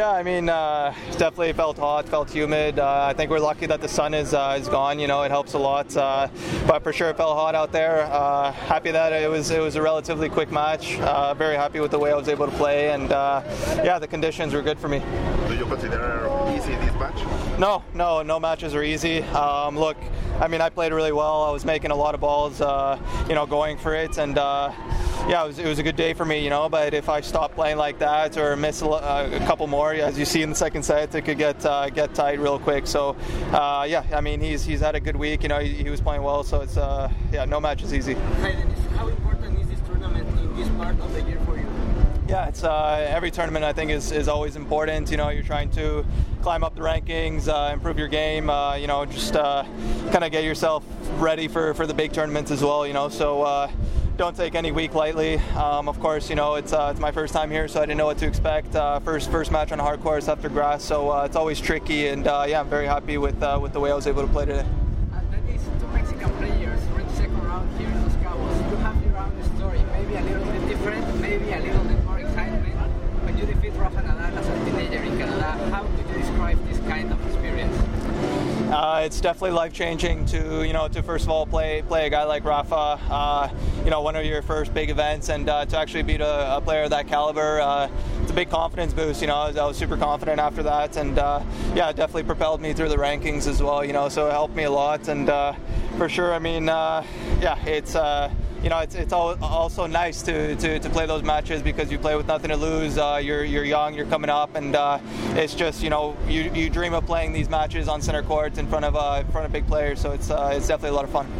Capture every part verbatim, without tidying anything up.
Yeah, I mean, uh, definitely felt hot, felt humid. Uh, I think we're lucky that the sun is uh, is gone. You know, it helps a lot. Uh, but for sure, it felt hot out there. Uh, happy that it was it was a relatively quick match. Uh, very happy with the way I was able to play, and uh, yeah, the conditions were good for me. Do you consider easy this match? No, no, no matches are easy. Um, look, I mean, I played really well. I was making a lot of balls, uh, you know, going for it, and. Uh, Yeah, it was, it was a good day for me, you know, but if I stop playing like that or miss a, uh, a couple more, as you see in the second set, it could get uh, get tight real quick. So, uh, yeah, I mean, he's he's had a good week, you know, he, he was playing well, so it's, uh, yeah, no match is easy. Hi, Dennis. How important is this tournament in this part of the year for you? Yeah, it's uh, every tournament I think is, is always important. You know, you're trying to climb up the rankings, uh, improve your game, uh, you know, just uh, kind of get yourself ready for, for the big tournaments as well, you know, so uh, don't take any week lightly. Um, of course, you know, it's uh, it's my first time here, so I didn't know what to expect. Uh, first first match on a hard course after grass, so uh, it's always tricky, and uh, yeah, I'm very happy with uh, with the way I was able to play today. Uh, that is two Mexican players reached second round here in Los Cabos. You have your own story, maybe a little bit different, maybe a little bit more excitement. When you defeat Rafa Nadal as a teenager in Canada, how do you describe this kind of experience? Uh, it's definitely life-changing to, you know, to first of all play play a guy like Rafa, uh, you know, one of your first big events, and uh, to actually beat a, a player of that caliber, uh, it's a big confidence boost. You know, I was, I was super confident after that, and uh, yeah, it definitely propelled me through the rankings as well. You know, so it helped me a lot, and uh, for sure, I mean, uh, yeah, it's. Uh, You know, it's it's also nice to, to, to play those matches because you play with nothing to lose. Uh, you're you're young, you're coming up, and uh, it's just, you know, you you dream of playing these matches on center court in front of uh, in front of big players. So it's uh, it's definitely a lot of fun.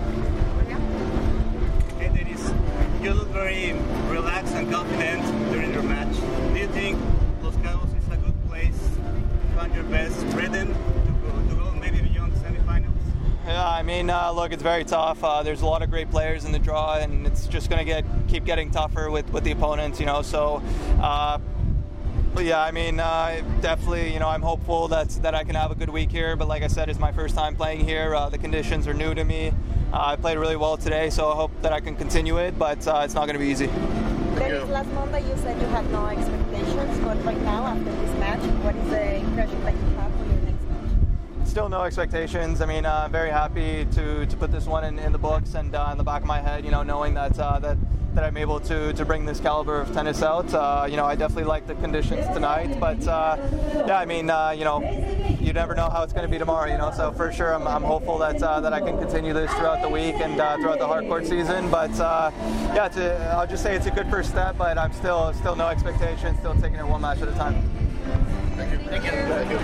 Hey Dennis, you look very relaxed and confident during your match. Do you think Los Cabos is a good place to find your best rhythm to go, to go maybe beyond the semifinals? Yeah, I mean, uh, look, it's very tough. Uh, there's a lot of great players in the draw, and it's just going to get keep getting tougher with, with the opponents, you know. So, uh, but yeah, I mean, uh, definitely, you know, I'm hopeful that that I can have a good week here. But like I said, it's my first time playing here. Uh, the conditions are new to me. Uh, I played really well today, so I hope that I can continue it. But uh, it's not going to be easy. Dennis, last Monday you said you had no expectations, but right now after this match, what is the impression that you have for your next match? Still no expectations. I mean, uh, I'm very happy to, to put this one in, in the books and uh, in the back of my head, you know, knowing that uh, that that I'm able to, to bring this caliber of tennis out. Uh, you know, I definitely like the conditions tonight, but uh, yeah, I mean, uh, you know, you never know how it's going to be tomorrow, you know, so for sure I'm, I'm hopeful that uh, that I can continue this throughout the week and uh, throughout the hard court season. But uh, yeah, it's a, I'll just say it's a good first step, but I'm still still no expectations, still taking it one match at a time. Thank you. Thank you. Thank you.